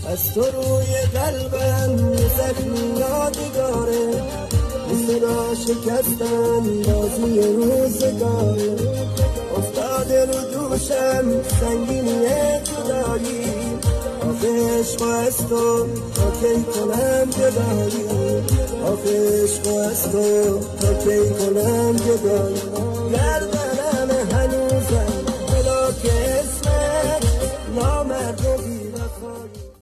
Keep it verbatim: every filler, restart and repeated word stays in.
از تو روی قلبم یه زخمی یادگاره، مثل را شکستن بازی روزگاره، افتاده رو دوشم سنگینی جدایی، آخه عشق از تو تا کی کنم جدایی، آخه عشق از تو تا کی کنم جدایی.